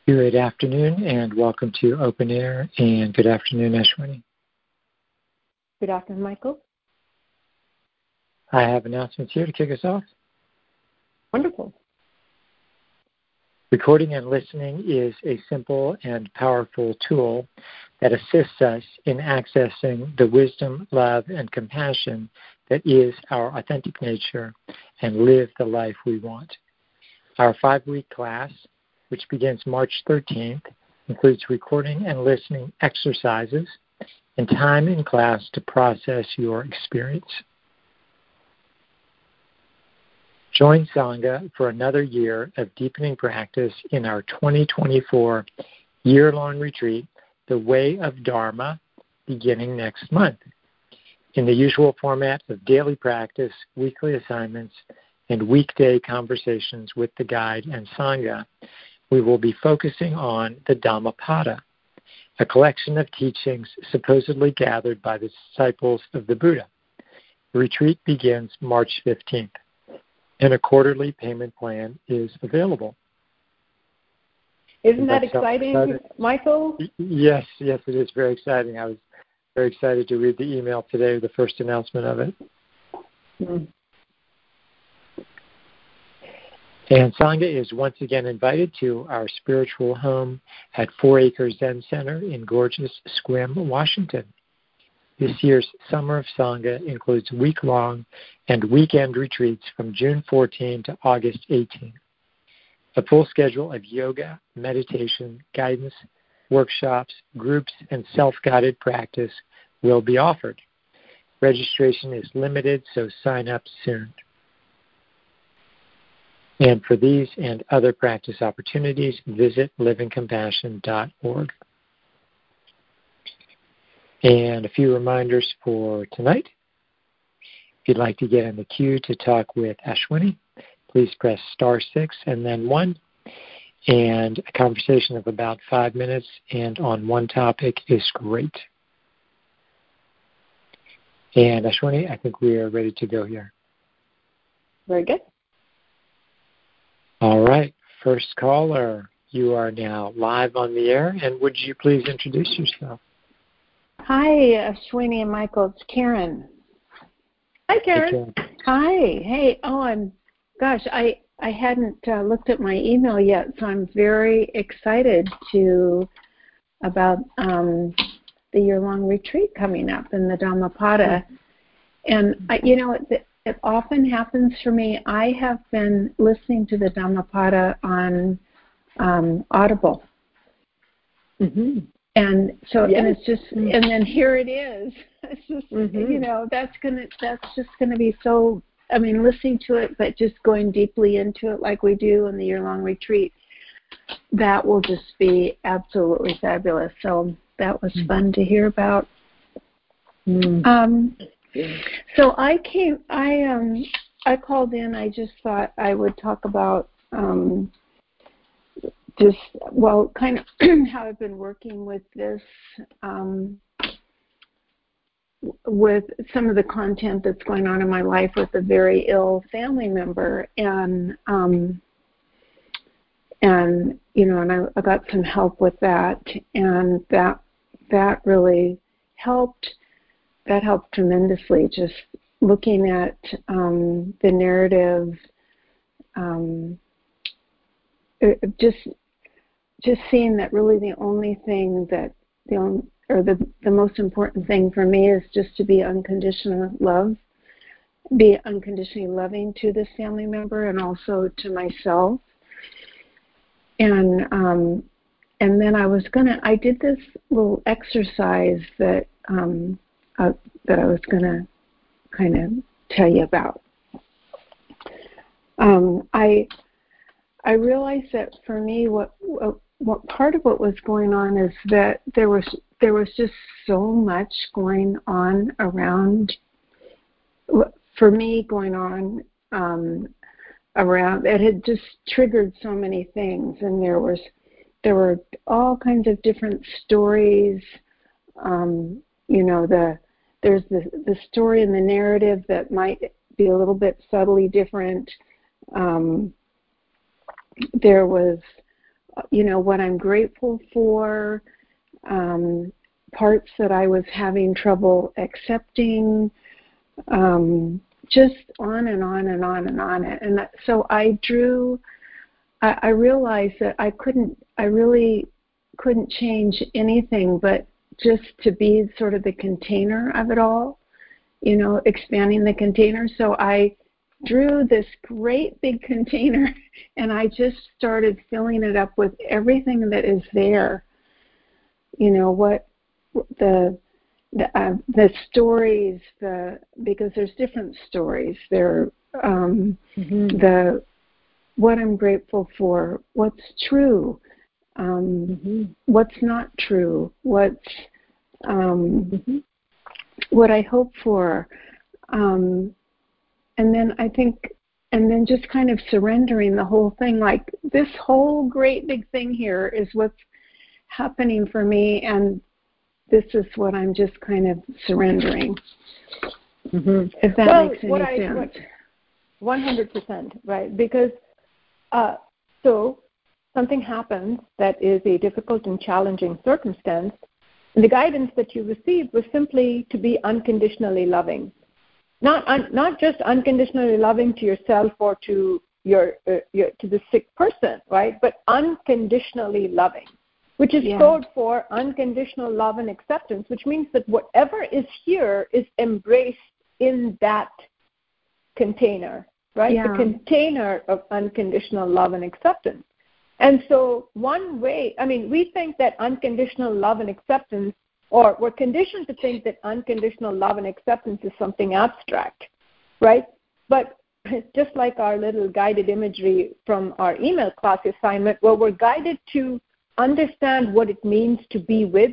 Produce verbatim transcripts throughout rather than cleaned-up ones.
Good afternoon and welcome to Open Air, and good afternoon, Ashwini. Good afternoon, Michael. I have announcements here to kick us off. Wonderful. Recording and listening is a simple and powerful tool that assists us in accessing the wisdom, love, and compassion that is our authentic nature and live the life we want. Our five-week class, which begins March thirteenth, includes recording and listening exercises and time in class to process your experience. Join Sangha for another year of deepening practice in our twenty twenty-four year-long retreat, The Way of Dharma, beginning next month. In the usual format of daily practice, weekly assignments, and weekday conversations with the guide and Sangha, we will be focusing on the Dhammapada, a collection of teachings supposedly gathered by the disciples of the Buddha. The retreat begins March fifteenth, and a quarterly payment plan is available. Isn't that exciting, exciting, Michael? Yes, yes, it is very exciting. I was very excited to read the email today, the first announcement of it. Mm. And Sangha is once again invited to our spiritual home at Four Acres Zen Center in gorgeous Sequim, Washington. This year's Summer of Sangha includes week-long and weekend retreats from June fourteenth to August eighteenth. A full schedule of yoga, meditation, guidance, workshops, groups, and self-guided practice will be offered. Registration is limited, so sign up soon. And for these and other practice opportunities, visit living compassion dot org. And a few reminders for tonight. If you'd like to get in the queue to talk with Ashwini, please press star six and then one. And a conversation of about five minutes and on one topic is great. And Ashwini, I think we are ready to go here. Very good. All right. First caller, you are now live on the air, and would you please introduce yourself? Hi, Ashwini and Michael. It's Karen. Hi, Karen. Hey, Karen. Hi. Hey. Oh, I'm. Gosh, I I hadn't uh, looked at my email yet, so I'm very excited to about um, the year-long retreat coming up in the Dhammapada, and I, you know, it, it often happens for me. I have been listening to the Dhammapada on um, Audible. Mm-hmm. And so, yes. and it's just, and then here it is. It's just, mm-hmm. you know, that's gonna, that's just gonna be so. I mean, listening to it, but just going deeply into it, like we do in the year-long retreat, that will just be absolutely fabulous. So that was mm-hmm. fun to hear about. Mm-hmm. Um, so I came, I um, I called in. I just thought I would talk about. Um, Just, well, kind of how I've been working with this, um, with some of the content that's going on in my life with a very ill family member. And, um, and you know, and I, I got some help with that. And that that really helped. That helped tremendously, just looking at um, the narrative, um, just just seeing that really the only thing that the only, or the the most important thing for me is just to be unconditional love, be unconditionally loving to this family member and also to myself. And um, and then I was gonna I did this little exercise that um, uh, that I was gonna kind of tell you about. Um, I I realized that for me, what, what what part of what was going on is that there was there was just so much going on around, for me, going on um, around. It had just triggered so many things, and there was there were all kinds of different stories. Um, you know, the there's the the story and the narrative that might be a little bit subtly different. Um, there was you know, what I'm grateful for, um, parts that I was having trouble accepting, um, just on and on and on and on. And so I drew, I, I realized that I couldn't, I really couldn't change anything but just to be sort of the container of it all, you know, expanding the container. So I drew this great big container and I just started filling it up with everything that is there. You know, what the the, uh, the stories, the because there's different stories. There, um, mm-hmm. the what I'm grateful for, what's true, um, mm-hmm. what's not true, what's um, mm-hmm. what I hope for, um, and then I think, and then just kind of surrendering the whole thing. Like this whole great big thing here is what's happening for me, and this is what I'm just kind of surrendering. Mm-hmm. If that well, makes any what I, sense. What, one hundred percent, right? Because uh, so something happens that is a difficult and challenging circumstance, and the guidance that you received was simply to be unconditionally loving. Not un, not just unconditionally loving to yourself or to your, uh, your to the sick person, right? But unconditionally loving, which is yeah. code for unconditional love and acceptance, which means that whatever is here is embraced in that container, right? Yeah. The container of unconditional love and acceptance. And so one way, I mean, we think that unconditional love and acceptance, or we're conditioned to think that unconditional love and acceptance is something abstract, right? But just like our little guided imagery from our email class assignment, where we're guided to understand what it means to be with,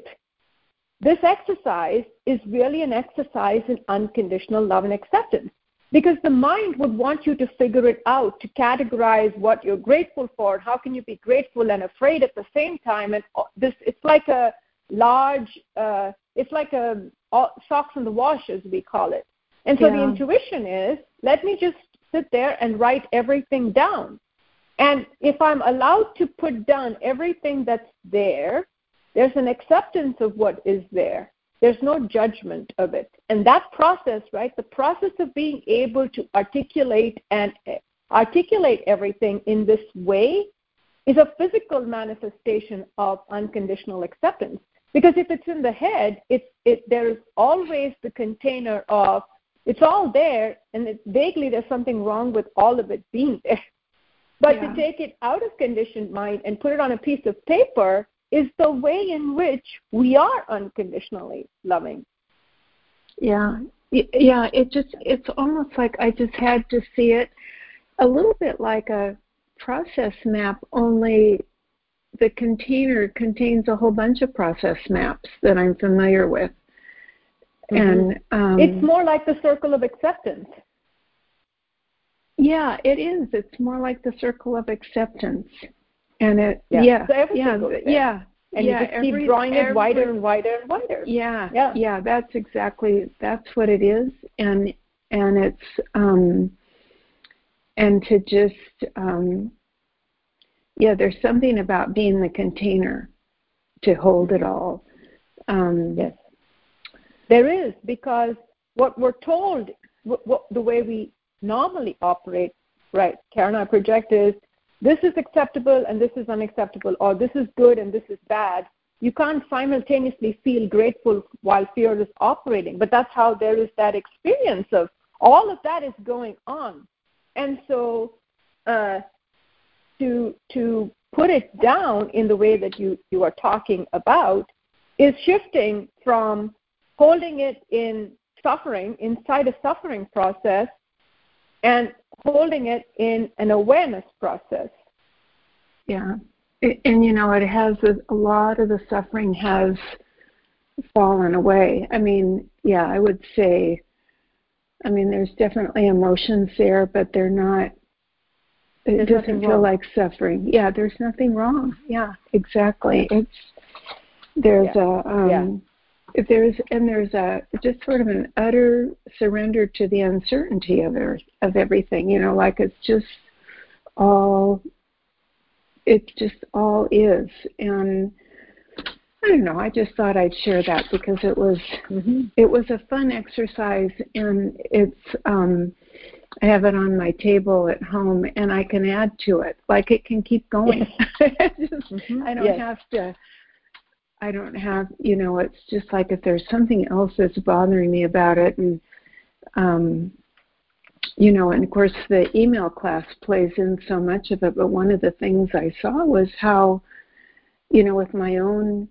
this exercise is really an exercise in unconditional love and acceptance. Because the mind would want you to figure it out, to categorize what you're grateful for. How can you be grateful and afraid at the same time? And this, it's like a large, uh, it's like a socks in the wash, as we call it. And so yeah. the intuition is, let me just sit there and write everything down. And if I'm allowed to put down everything that's there, there's an acceptance of what is there. There's no judgment of it. And that process, right, the process of being able to articulate and articulate everything in this way is a physical manifestation of unconditional acceptance. Because if it's in the head, it's, it, there's always the container of, it's all there, and it, vaguely there's something wrong with all of it being there. But yeah. to take it out of conditioned mind and put it on a piece of paper is the way in which we are unconditionally loving. Yeah, yeah. It just, it's almost like I just had to see it a little bit like a process map, only the container contains a whole bunch of process maps that I'm familiar with. Mm-hmm. And um, it's more like the circle of acceptance. Yeah, it is. It's more like the circle of acceptance. And it, yeah, yeah, so everything yeah, goes there. yeah. And yeah, you just every, keep drawing every, it wider and wider and wider. Yeah, yeah, yeah. That's exactly, that's what it is. And and it's, um, and to just, um, yeah, there's something about being the container to hold it all. Um, yes, there is, because what we're told, what, what, the way we normally operate, right, Karen, our project is, this is acceptable and this is unacceptable, or this is good and this is bad. You can't simultaneously feel grateful while fear is operating, but that's how there is that experience of all of that is going on. And so uh, to to put it down in the way that you, you are talking about is shifting from holding it in suffering, inside a suffering process, and holding it in an awareness process. Yeah. It, and, you know, it has, a, a lot of the suffering has fallen away. I mean, yeah, I would say, I mean, there's definitely emotions there, but they're not, it there's doesn't feel wrong. Like suffering. Yeah, there's nothing wrong. Yeah, exactly. It's, there's yeah. a, um, yeah. There's and there's a just sort of an utter surrender to the uncertainty of er, of everything. You know, like it's just all it just all is. And I don't know, I just thought I'd share that because it was mm-hmm. it was a fun exercise, and it's um, I have it on my table at home, and I can add to it. Like it can keep going. Yes. just, mm-hmm. I don't yes. have to. I don't have, you know, it's just like if there's something else that's bothering me about it, and um, you know, and of course the email class plays in so much of it. But one of the things I saw was how, you know, with my own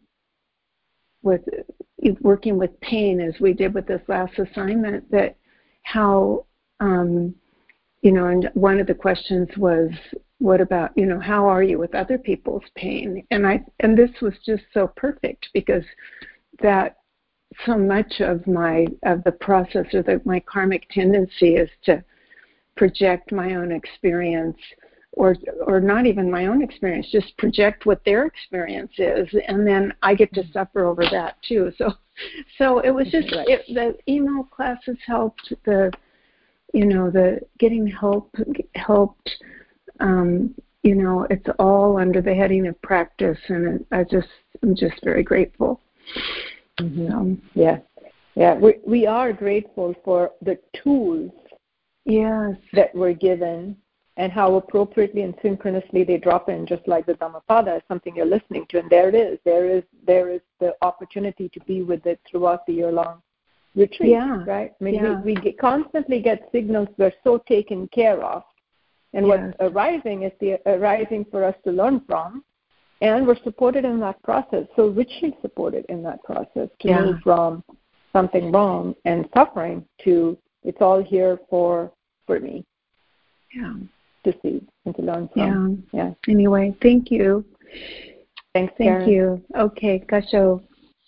with working with pain, as we did with this last assignment, that how, um, you know, and one of the questions was, what about, you know, how are you with other people's pain? And I, and this was just so perfect because that so much of my, of the process or the, my karmic tendency is to project my own experience, or or not even my own experience, just project what their experience is, and then I get to suffer over that too. So, so it was just it, the email classes helped. The, you know, the getting help helped. Um, you know, it's all under the heading of practice, and it, I just I'm just very grateful. Mm-hmm. Um, yeah, yeah, we we are grateful for the tools. Yes, that we're given. And how appropriately and synchronously they drop in, just like the Dhammapada is something you're listening to, and there it is. There is there is the opportunity to be with it throughout the year-long retreat, yeah. right? I mean, yeah. we, we get, constantly get signals we're so taken care of, and yes. what's arising is the arising for us to learn from, and we're supported in that process, so richly supported in that process to yeah. move from something wrong and suffering to it's all here for for me. Yeah. To see and to learn from. Yeah. yeah. Anyway, thank you. Thanks, Thank Karen. you. Okay, Gasho.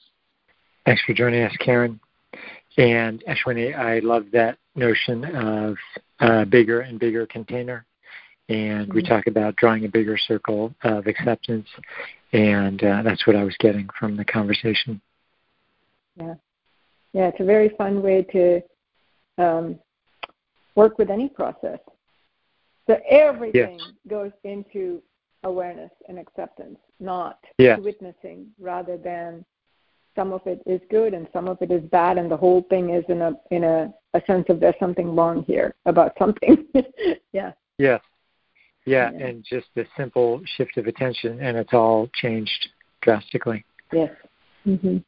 Thanks for joining us, Karen. And Ashwini, I love that notion of a bigger and bigger container. And mm-hmm. we talk about drawing a bigger circle of acceptance. And uh, that's what I was getting from the conversation. Yeah. Yeah, it's a very fun way to um, work with any process. So everything yes. goes into awareness and acceptance, not yes. witnessing, rather than some of it is good and some of it is bad, and the whole thing is in a in a, a sense of there's something wrong here about something. yeah. Yes. Yeah, yeah, and just a simple shift of attention, and it's all changed drastically. Yes. Mm-hmm.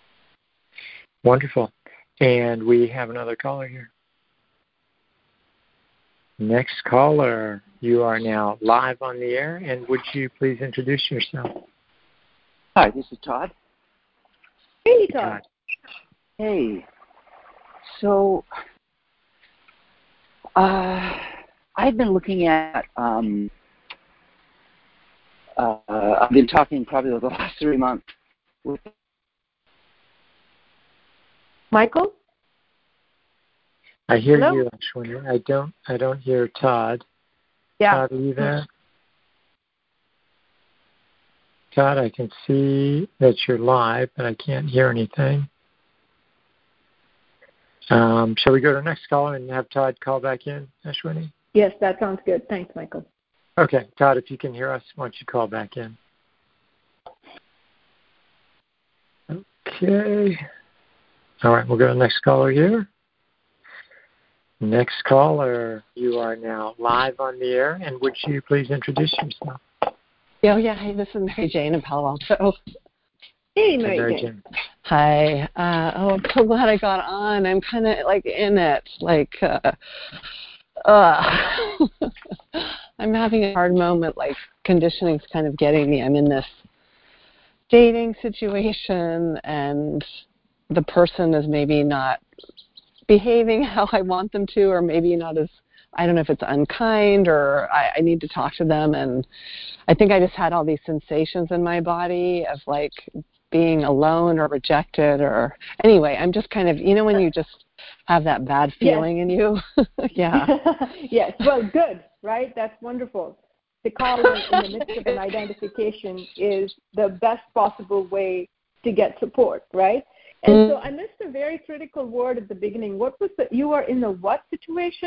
Wonderful. And we have another caller here. Next caller, you are now live on the air, and would you please introduce yourself? Hi, this is Todd. Hey, Todd. Hey. So, uh, I've been looking at, um, uh, I've been talking probably over the last three months with Michael? I hear Hello? you, Ashwini. I don't. I don't hear Todd. Yeah. Todd, are you there? Todd, I can see that you're live, but I can't hear anything. Um, shall we go to the next caller and have Todd call back in, Ashwini? Yes, that sounds good. Thanks, Michael. Okay, Todd, if you can hear us, why don't you call back in? Okay. All right, we'll go to the next caller here. Next caller, you are now live on the air, and would you please introduce yourself? Oh, yeah. Hi, this is Mary Jane in Palo Alto. Hey, Mary, Mary Jane. Jane. Hi. Uh, oh, I'm so glad I got on. I'm kind of like in it. Like, uh, uh, I'm having a hard moment. Like, conditioning's kind of getting me. I'm in this dating situation, and the person is maybe not behaving how I want them to, or maybe not as, I don't know if it's unkind, or I, I need to talk to them. And I think I just had all these sensations in my body of like being alone or rejected, or anyway, I'm just kind of, you know, when you just have that bad feeling yes. in you. yeah. Yes. Well, good, right? That's wonderful. The call in the midst of an identification is the best possible way to get support, right? And so I missed a very critical word at the beginning. What was the, you are in the what situation?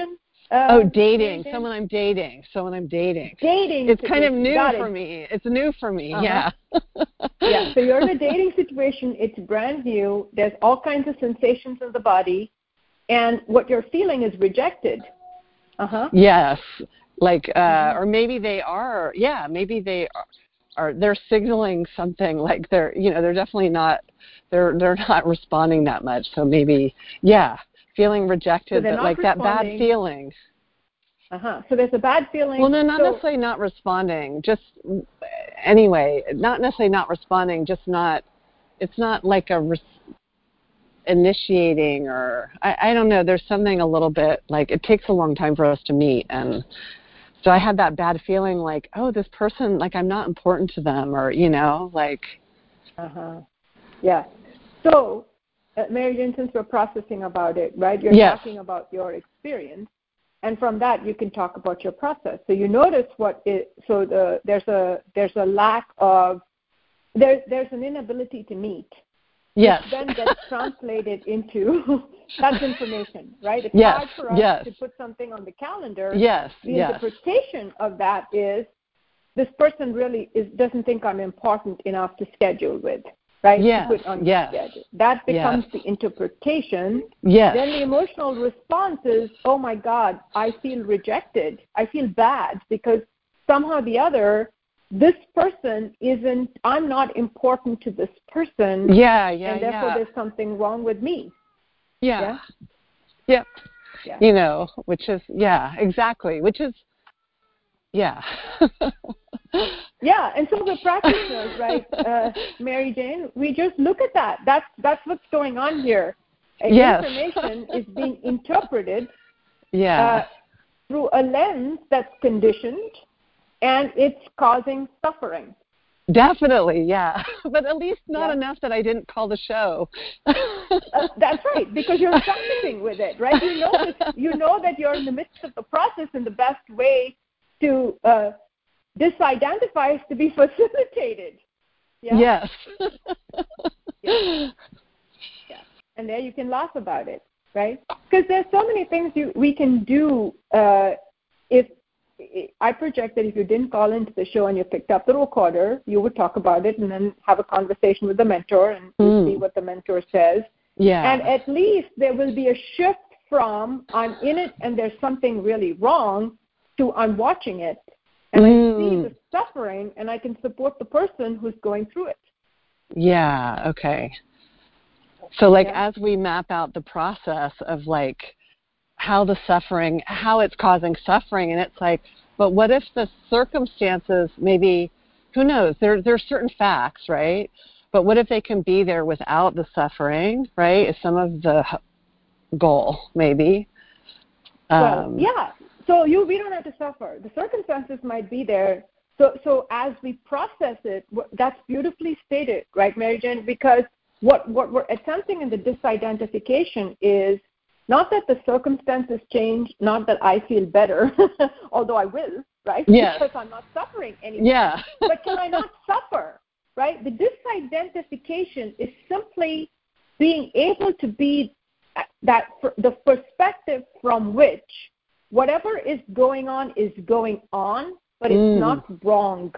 Um, oh, dating. Mary Jane? Someone I'm dating. Someone I'm dating. Dating. It's kind of situation. new Got for it. me. It's new for me. Uh-huh. Yeah. Yeah. So you're in a dating situation. It's brand new. There's all kinds of sensations in the body, and what you're feeling is rejected. Uh huh. Yes. Like, uh, Mhm. or maybe they are. Yeah. Maybe they are. Are they're signaling something like they're, you know, they're definitely not. They're they're not responding that much. So maybe, yeah, feeling rejected, So they're but not like that bad responding. feeling. Uh huh. So there's a bad feeling. Well, no, not so, necessarily not responding. Just anyway, not necessarily not responding. Just not. It's not like a res- initiating or I, I don't know. There's something a little bit like it takes a long time for us to meet, and so I had that bad feeling like, oh, this person, like I'm not important to them, or you know, like. Uh huh. Yeah. So, uh, Mary Jane, since we're processing about it, right? You're Yes. talking about your experience, and from that you can talk about your process. So you notice what it. So the there's a there's a lack of there's there's an inability to meet. Yes. Which then gets translated into that's information, right? It's Yes. hard for us Yes. to put something on the calendar. Yes. The Yes. interpretation of that is this person really is doesn't think I'm important enough to schedule with, right? Yes. To put on Yes. the schedule. That becomes Yes. the interpretation. Yes. Then the emotional response is, oh my God, I feel rejected. I feel bad because somehow or the other, this person isn't, I'm not important to this person. Yeah. Yeah. And therefore yeah. there's something wrong with me. Yeah. Yeah? Yep. Yeah. You know, which is, yeah, exactly, which is, yeah. Yeah, and so the practitioners, right, uh, Mary Jane, we just look at that. That's that's what's going on here. Uh, Yes. Information is being interpreted Yeah. uh, through a lens that's conditioned, and it's causing suffering. Definitely, yeah. But at least not Yeah. enough that I didn't call the show. uh, that's right, because you're practicing with it, right? You know this, you know that you're in the midst of the process, and the best way to uh, disidentify is to be facilitated. Yeah? Yes. Yeah. Yeah. And there you can laugh about it, right? Because there's so many things you we can do. Uh, if I project that if you didn't call into the show and you picked up the recorder, you would talk about it and then have a conversation with the mentor and Mm. see what the mentor says. Yeah. And at least there will be a shift from I'm in it and there's something really wrong to I'm watching it and Mm. I see the suffering and I can support the person who's going through it. Yeah, okay. So like Yeah. as we map out the process of like how the suffering, how it's causing suffering, and it's like, but what if the circumstances maybe, who knows, there there's certain facts, right? But what if they can be there without the suffering, right? Is some of the goal, maybe. Well, Um, yeah. So you, we don't have to suffer. The circumstances might be there. So, so as we process it, that's beautifully stated, right, Mary Jane? Because what, what we're attempting in the disidentification is not that the circumstances change, not that I feel better, although I will, right? Yes. Because I'm not suffering anymore. Yeah. But can I not suffer, right? The disidentification is simply being able to be that the perspective from which whatever is going on is going on, but it's Mm. not wrong.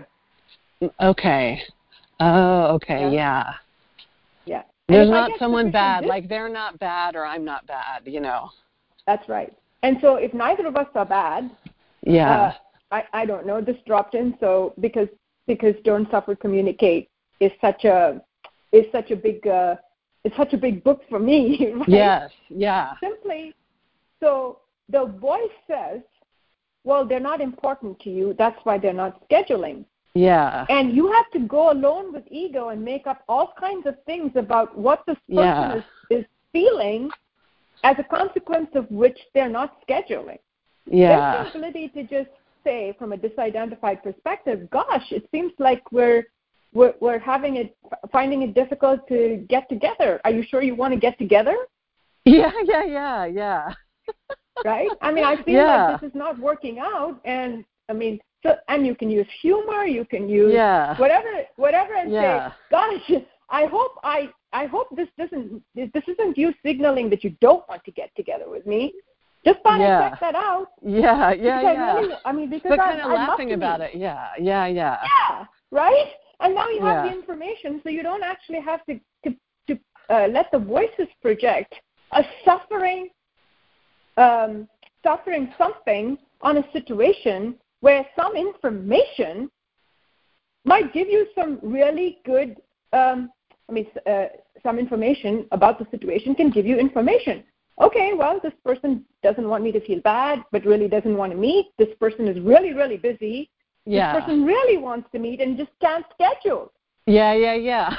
Okay. Oh, okay. Yeah. Yeah. Yeah. There's And if I not get someone sufficient bad, dis- like they're not bad or I'm not bad, you know. That's right. And so if neither of us are bad, Yeah. uh, I, I don't know, this dropped in, so because because Don't Suffer, Communicate is such a is such a big uh, it's such a big book for me, right? Yes. Yeah. Simply, so the voice says, well, they're not important to you, that's why they're not scheduling. Yeah. And you have to go alone with ego and make up all kinds of things about what this person Yeah. is, is feeling as a consequence of which they're not scheduling. Yeah. There's the ability to just say from a disidentified perspective, gosh, it seems like we're we're, we're having it, finding it difficult to get together. Are you sure you want to get together? Yeah, yeah, yeah, yeah. Right? I mean, I feel Yeah. like this is not working out, and I mean, so, and you can use humor, you can use Yeah. whatever, whatever, and Yeah. say, gosh, I hope I, I hope this doesn't, this isn't you signaling that you don't want to get together with me. Just thought yeah. I'd check that out. Yeah, yeah, because yeah. I really, I mean, because but I, kind of I laughing about meet. it. Yeah, yeah, yeah. Yeah, right? And now you have yeah. the information, so you don't actually have to, to, to uh, let the voices project a suffering, um, suffering something on a situation where some information might give you some really good, um, I mean, uh, some information about the situation can give you information. Okay, well, this person doesn't want me to feel bad, but really doesn't want to meet. This person is really, really busy. Yeah. This person really wants to meet and just can't schedule. Yeah, yeah, yeah.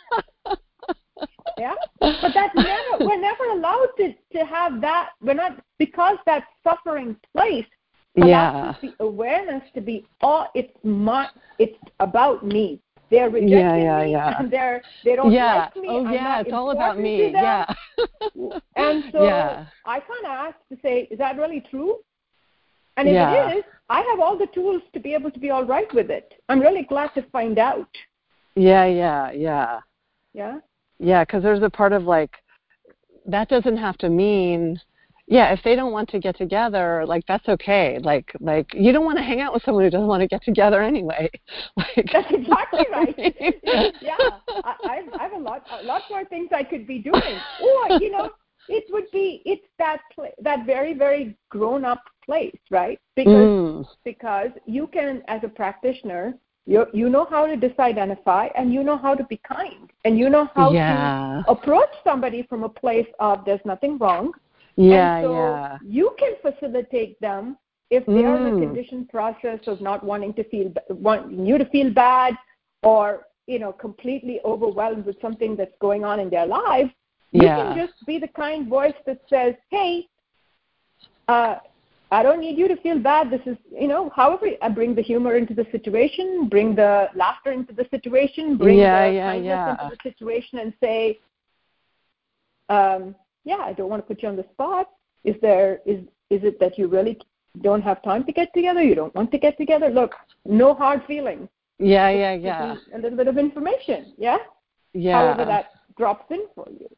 Yeah, but that's never, we're never allowed to, to have that. We're not, because that suffering place allows yeah. us the awareness to be all, it's my, it's about me. They're rejecting yeah, yeah, me, yeah. and they're, they don't yeah. like me. Oh, I'm yeah, not it's all about important me. to them. Yeah. And so yeah. I kind of asked to say, is that really true? And if yeah. it is, I have all the tools to be able to be all right with it. I'm really glad to find out. Yeah, yeah, yeah. Yeah? Yeah, because there's a part of like, that doesn't have to mean, yeah, if they don't want to get together, like that's okay. Like, like you don't want to hang out with someone who doesn't want to get together anyway. Like, that's exactly right. yeah, I, I've, I have a lot, a lot more things I could be doing. Or you know, it would be, it's that pl- that very, very grown-up place, right? Because mm. because you can, as a practitioner, you you know how to disidentify, and you know how to be kind, and you know how yeah. to approach somebody from a place of there's nothing wrong. Yeah, and so yeah. you can facilitate them if they mm. are in a conditioned process of not wanting to feel, wanting you to feel bad, or you know, completely overwhelmed with something that's going on in their lives. You yeah. can just be the kind voice that says, "Hey, uh, I don't need you to feel bad. This is, you know, however, I bring the humor into the situation, bring the laughter into the situation, bring yeah, the yeah, kindness yeah. into the situation, and say, um, yeah, I don't want to put you on the spot. Is there is is it that you really don't have time to get together? You don't want to get together? Look, no hard feelings. Yeah, yeah, yeah. A little bit of information, yeah? Yeah. However that drops in for you.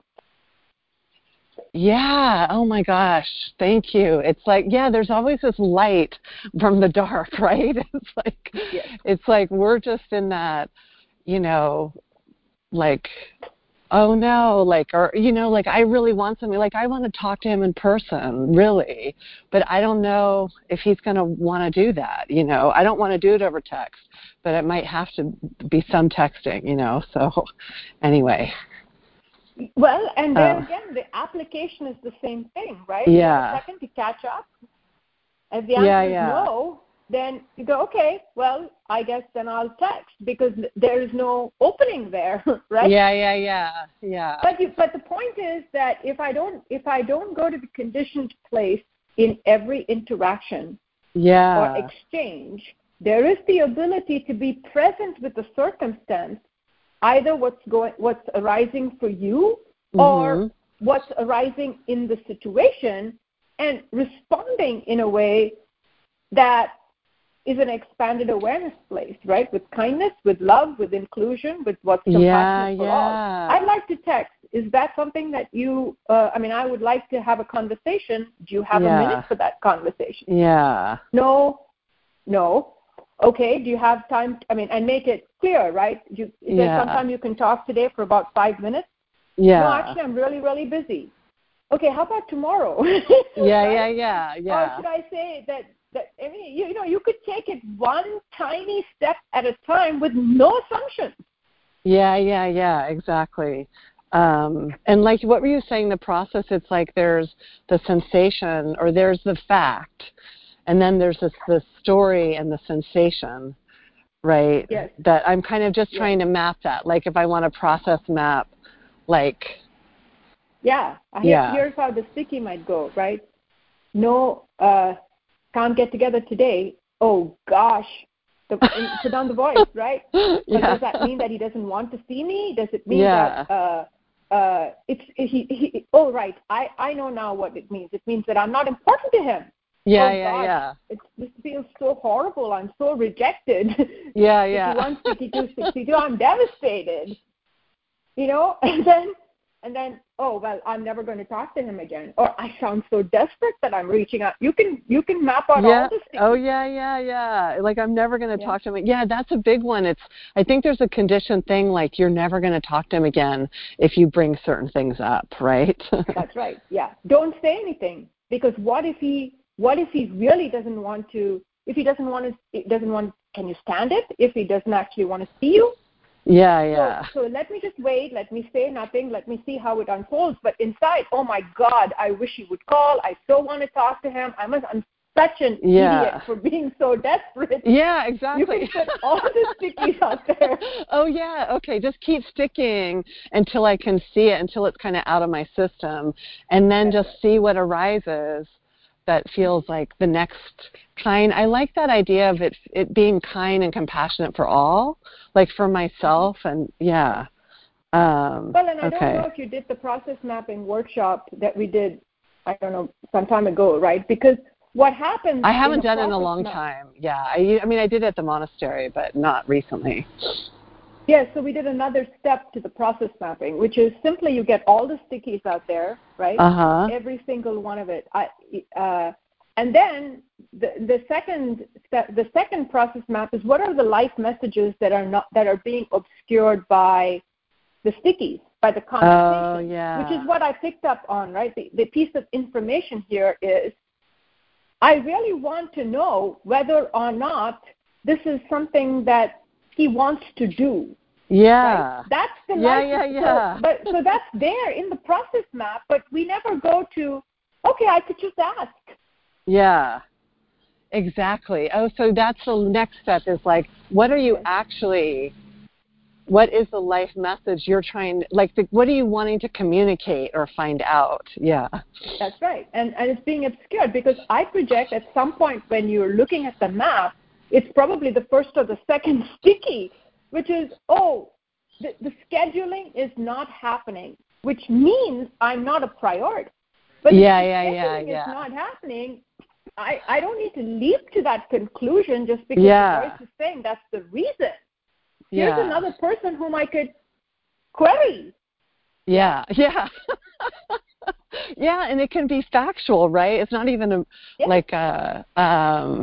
Yeah. Oh my gosh. Thank you. It's like, yeah, there's always this light from the dark, right? It's like, yes. it's like we're just in that, you know, like, oh no, like, or, you know, like I really want something, like I want to talk to him in person, really, but I don't know if he's going to want to do that. You know, I don't want to do it over text, but it might have to be some texting, you know, so anyway. Well, and there oh. again, the application is the same thing, right? Yeah. You have a second to catch up. If the answer yeah, is yeah. no, then you go, okay, well, I guess then I'll text, because there is no opening there, right? Yeah, yeah, yeah, yeah. But you, but the point is that if I don't if I don't go to the conditioned place in every interaction yeah. or exchange, there is the ability to be present with the circumstance, either what's going, what's arising for you, mm-hmm. or what's arising in the situation, and responding in a way that is an expanded awareness place, right? With kindness, with love, with inclusion, with what's compassionate yeah, for yeah. all. I'd like to text. Is that something that you, uh, I mean, I would like to have a conversation. Do you have yeah. a minute for that conversation? Yeah. No, no. Okay, do you have time? I mean, and make it clear, right? You, is yeah. there sometime you can talk today for about five minutes? Yeah. No, actually, I'm really, really busy. Okay, how about tomorrow? yeah, right? yeah, yeah, yeah. Or should I say that, that I mean, you, you know, you could take it one tiny step at a time with no assumptions. Yeah, yeah, yeah, exactly. Um, and like what were you saying, the process, it's like there's the sensation or there's the fact, and then there's this the story and the sensation, right? Yes. That I'm kind of just yes. trying to map that. Like if I want to process map, like. Yeah. yeah. Here's how the sticky might go, right? No, uh, can't get together today. Oh, gosh. The, put down the voice, right? yeah. But does that mean that he doesn't want to see me? Does it mean yeah. that uh, uh, it's he, he? Oh, right. I, I know now what it means. It means that I'm not important to him. Yeah, oh, yeah, gosh, yeah. It, this feels so horrible. I'm so rejected. Yeah, yeah. sixty-one, sixty-two, sixty-two. I'm devastated. You know, and then and then, oh, well, I'm never going to talk to him again. Or I sound so desperate that I'm reaching out. You can you can map out yeah. all this. Oh, yeah, yeah, yeah. Like, I'm never going to yeah. talk to him. Yeah, that's a big one. It's, I think there's a conditioned thing, like, you're never going to talk to him again if you bring certain things up, right? That's right, yeah. Don't say anything, because what if he, what if he really doesn't want to, if he doesn't want to, doesn't want, can you stand it? If he doesn't actually want to see you? Yeah, yeah. So, so let me just wait. Let me say nothing. Let me see how it unfolds. But inside, oh my God, I wish he would call. I so want to talk to him. I'm, a, I'm such an yeah. idiot for being so desperate. Yeah, exactly. You can put all the stickies out there. Oh, yeah. Okay, just keep sticking until I can see it, until it's kind of out of my system, and then That's just see what arises that feels like the next kind. I like that idea of it, it being kind and compassionate for all, like for myself, and yeah. Um, well, and I okay. don't know if you did the process mapping workshop that we did, I don't know, some time ago, right? Because what happens... I haven't done it in a long map, time. Yeah, I, I mean, I did it at the monastery, but not recently. Yes, yeah, so we did another step to the process mapping, which is simply you get all the stickies out there, right? Uh-huh. Every single one of it. I, uh, and then the, the second step, the second process map is what are the life messages that are not that are being obscured by the stickies, by the conversation, oh, yeah. which is what I picked up on, right? The, the piece of information here is I really want to know whether or not this is something that he wants to do. Yeah. Right? That's the yeah, life. yeah, yeah. So, but, so that's there in the process map, but we never go to, okay, I could just ask. Yeah, exactly. Oh, so that's the next step is like, what are you yes. actually, what is the life message you're trying, like, the, what are you wanting to communicate or find out? Yeah. That's right. And, and it's being obscured because I project at some point when you're looking at the map, it's probably the first or the second sticky, which is, oh, the, the scheduling is not happening, which means I'm not a priority. But yeah, if the yeah, scheduling yeah, yeah. is not happening, I, I don't need to leap to that conclusion just because yeah. the voice is saying that's the reason. Here's yeah. another person whom I could query. Yeah, yeah. yeah, and it can be factual, right? It's not even a, yeah. like a, um,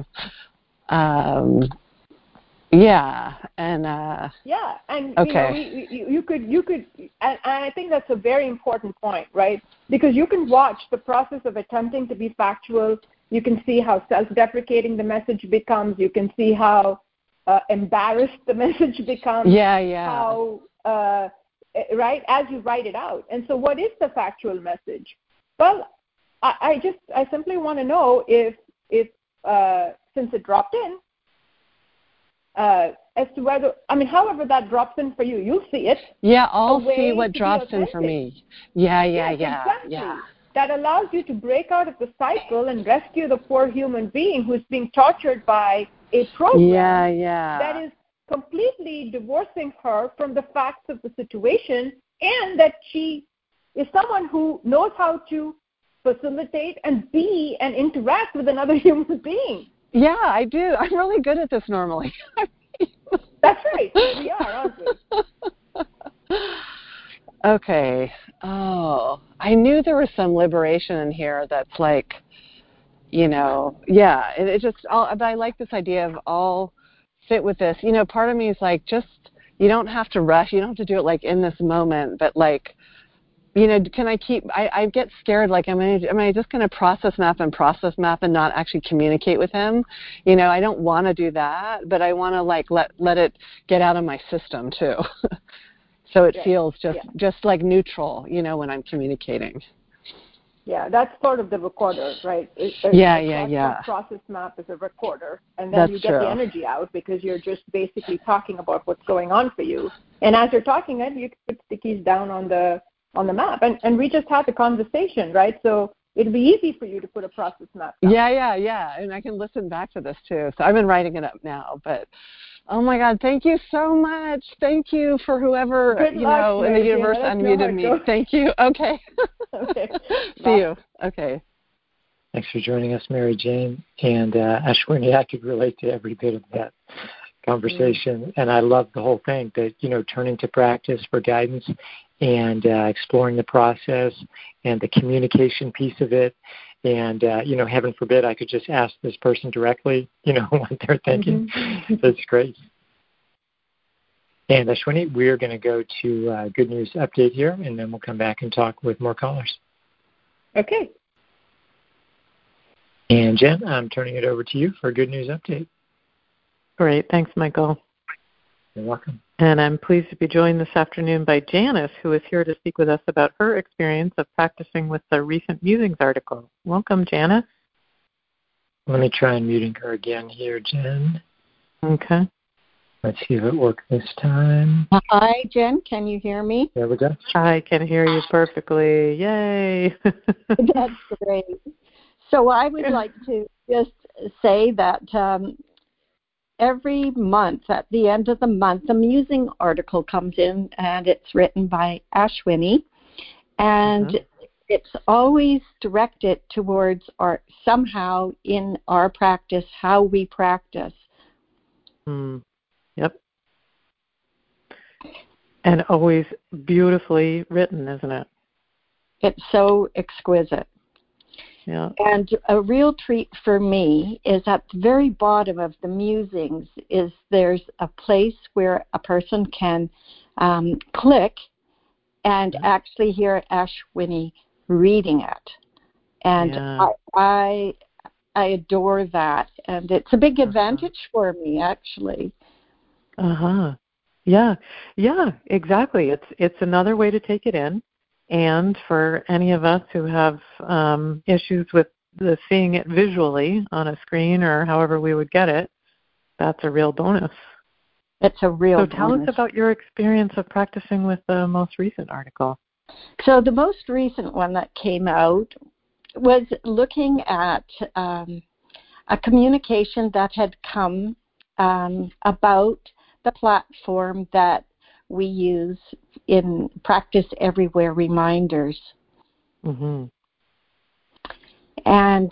um, yeah, and uh, yeah, and okay. you know, we, you, you could, you could, and, and I think that's a very important point, right? Because you can watch the process of attempting to be factual. You can see how self-deprecating the message becomes. You can see how uh, embarrassed the message becomes. Yeah, yeah. How, uh, right, as you write it out. And so, what is the factual message? Well, I, I just, I simply want to know if, if uh, since it dropped in. Uh, as to whether, I mean, however that drops in for you, you'll see it. Yeah, I'll see what drops in for me. Yeah, yeah, yes, yeah, exactly. yeah. That allows you to break out of the cycle and rescue the poor human being who's being tortured by a program yeah, yeah. that is completely divorcing her from the facts of the situation, and that she is someone who knows how to facilitate and be and interact with another human being. Yeah, I do. I'm really good at this normally. That's right. We are, aren't we? Okay. Oh, I knew there was some liberation in here that's like, you know, yeah, it, it just, I'll, but I like this idea of I'll sit with this. You know, part of me is like, just, you don't have to rush. You don't have to do it like in this moment, but like, you know, can I keep, I, I get scared, like, am I, am I just going to process map and process map and not actually communicate with him? You know, I don't want to do that, but I want to, like, let, let it get out of my system, too. So it yeah. feels just, yeah. just like neutral, you know, when I'm communicating. Yeah, that's part of the recorder, right? It, yeah, a yeah, yeah. process map is a recorder, and then that's you get true. the energy out because you're just basically talking about what's going on for you. And as you're talking it, you can put stickies down on the on the map. And and we just had the conversation, right? So it'll be easy for you to put a process map down. Yeah, yeah, yeah. And I can listen back to this too. So I've been writing it up now. But oh my God, thank you so much. Thank you for whoever, Good you luck, know, in the universe unmuted me. Goes. Thank you. Okay. Okay. See Bye. you. Okay. Thanks for joining us, Mary Jane. And uh, Ashwini, I could relate to every bit of that conversation. Mm-hmm. And I love the whole thing that, you know, turning to practice for guidance and uh, exploring the process and the communication piece of it. And, uh, you know, heaven forbid I could just ask this person directly, you know, what they're thinking. Mm-hmm. That's great. And Ashwini, we're going to go to uh, Good News Update here, and then we'll come back and talk with more callers. Okay. And Jen, I'm turning it over to you for a Good News Update. Great. Thanks, Michael. You're welcome. And I'm pleased to be joined this afternoon by Janice, who is here to speak with us about her experience of practicing with the recent Musings article. Welcome, Janice. Let me try unmuting her again here, Jen. Okay. Let's see if it works this time. Hi, Jen. Can you hear me? There we go. I can hear you perfectly. Yay. That's great. So I would like to just say that um, every month, at the end of the month, the Musing article comes in, and it's written by Ashwini, and mm-hmm. it's always directed towards our somehow in our practice, how we practice. Mm. Yep. And always beautifully written, isn't it? It's so exquisite. Yeah. And a real treat for me is at the very bottom of the Musings is there's a place where a person can um, click and mm-hmm. actually hear Ashwini reading it. And yeah. I, I I adore that. And it's a big advantage uh-huh. for me, actually. Uh-huh. Yeah. Yeah, exactly. It's it's another way to take it in. And for any of us who have um, issues with the seeing it visually on a screen or however we would get it, that's a real bonus. It's a real so bonus. So tell us about your experience of practicing with the most recent article. So the most recent one that came out was looking at um, a communication that had come um, about the platform that we use in Practice Everywhere reminders. Mm-hmm. And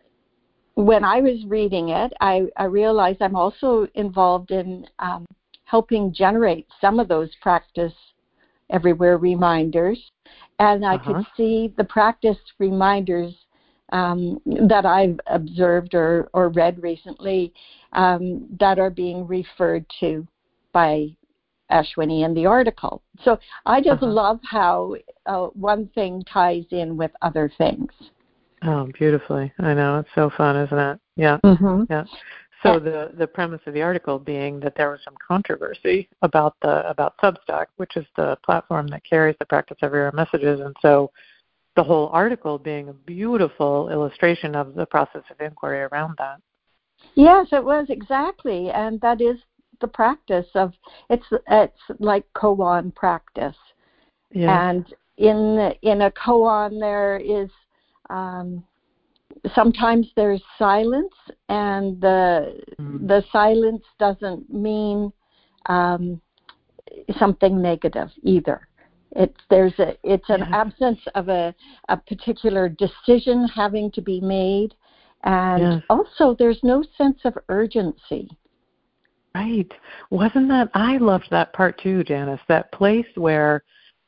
when I was reading it, I, I realized I'm also involved in um, helping generate some of those Practice Everywhere reminders. And I uh-huh. could see the practice reminders um, that I've observed or, or read recently um, that are being referred to by Ashwini in the article. So I just uh-huh. love how uh, one thing ties in with other things. Oh, beautifully. I know. It's so fun, isn't it? Yeah. Mm-hmm. Yeah. So the, the premise of the article being that there was some controversy about the about Substack, which is the platform that carries the Practice Everywhere messages, and so the whole article being a beautiful illustration of the process of inquiry around that. Yes, it was exactly, and that is the practice of it's it's like koan practice, yeah. and in in a koan there is um, sometimes there's silence, and the mm. the silence doesn't mean um, something negative either. It's there's a it's an yeah. absence of a a particular decision having to be made, and yeah. also there's no sense of urgency. Right. Wasn't that, I loved that part too, Janice, that place where,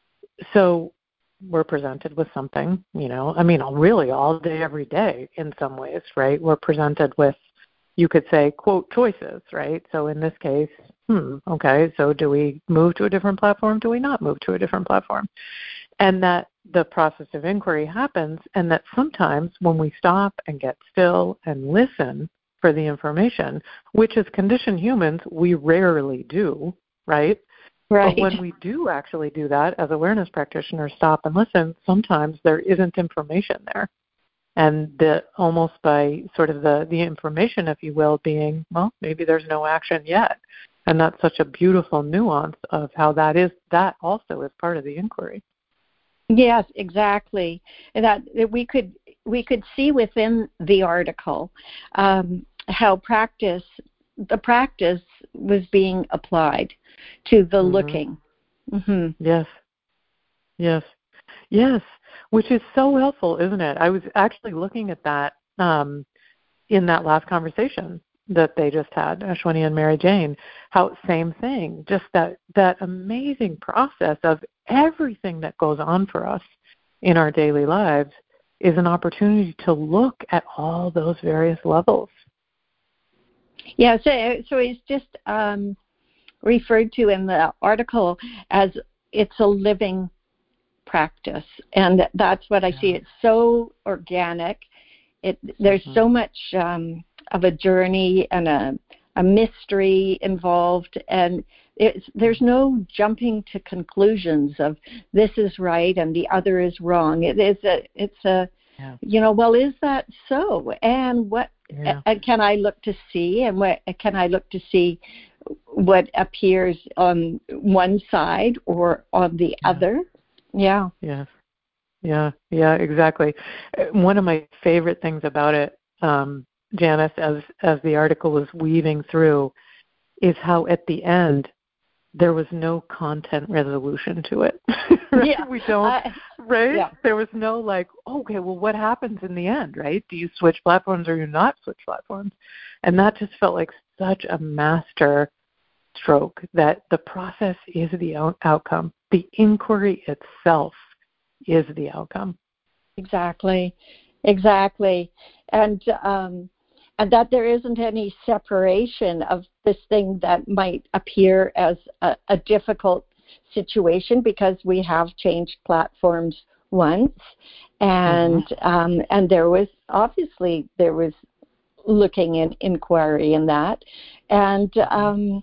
so we're presented with something, you know, I mean, really all day, every day in some ways, right? We're presented with, you could say, quote, choices, right? So in this case, hmm, okay, so do we move to a different platform? Do we not move to a different platform? And that the process of inquiry happens, and that sometimes when we stop and get still and listen for the information, which as conditioned humans, we rarely do, right? Right. But when we do actually do that as awareness practitioners, stop and listen, sometimes there isn't information there. And the, almost by sort of the, the information, if you will, being, well, maybe there's no action yet. And that's such a beautiful nuance of how that is, that also is part of the inquiry. Yes, exactly. That, that we could we could see within the article um, how practice, the practice was being applied to the mm-hmm. looking. Mm-hmm. Yes, yes, yes, which is so helpful, isn't it? I was actually looking at that um, in that last conversation that they just had, Ashwini and Mary Jane, how same thing, just that, that amazing process of everything that goes on for us in our daily lives is an opportunity to look at all those various levels. Yeah, so, so it's just um, referred to in the article as it's a living practice, and that's what I yeah. see. It's so organic. It there's mm-hmm. so much um, of a journey and a, a mystery involved, and it's, there's no jumping to conclusions of this is right and the other is wrong. It is a it's a yeah. you know, well, is that so? And what yeah. and can I look to see, and what can I look to see what appears on one side or on the yeah. other? Yeah. Yes. Yeah. Yeah. Exactly. One of my favorite things about it, um, Janice, as as the article was weaving through, is how at the end there was no content resolution to it. Right? Yeah. We don't. I, right. Yeah. There was no like, okay, well, what happens in the end? Right? Do you switch platforms or you not switch platforms? And that just felt like such a master stroke that the process is the out- outcome. The inquiry itself is the outcome. Exactly, exactly, and um, and that there isn't any separation of this thing that might appear as a, a difficult situation because we have changed platforms once, and mm-hmm. um, and there was obviously there was looking in inquiry in that, and. Um,